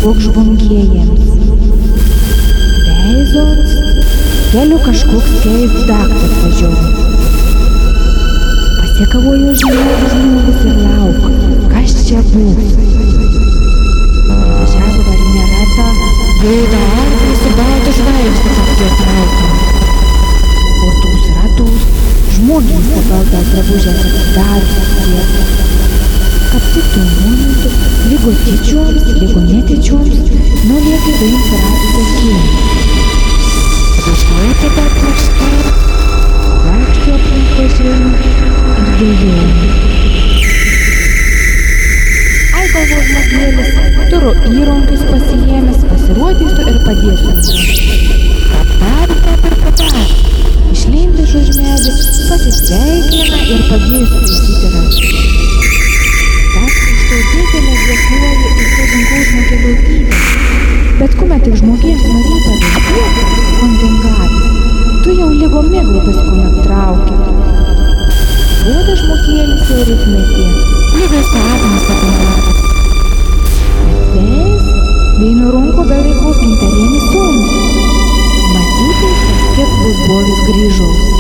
koks žvongėjams. Veizot, keliu kažkoks keist daktas važiuoja. Pasiekavojo žmogus ir lauk, kas čia bus. Važiavo varinę ratą, gaida arklį su balta žvaigždė apie trauką. O tūs ratus žmogys baltas drabužės atsidariusios tiesą. Kaip tik tuo momentu, lygo tyčioms, lygo netyčioms, nulėkė vaims ratusios kėlė. Važiuoja tada atlaštai, vaikšto aplink važiuoja ir dėlėjo. Ai, galvo žmogėlis, turiu įrankius pasiėmęs, pasirodysiu ir padėsiu. Ką padarė, taip ir padarė. Išlindė iš už medį, pasisveikina ir padėjo sutaisyti ratą. Tas iš to didelė dėkuoja ir sužinko žmogelio gyvę. Bet kuomet tik žmogėms norėjo paveikti, kontingavis, tu jau lygo mėglubės kuomet traukia. Duoda žmogėlis jau ritmetė, lygas sapnas apmaratas. Atsės, bei nurunko beveikos gintarėmis sunku. Matytais, kas kiek bus bovis grįžaus.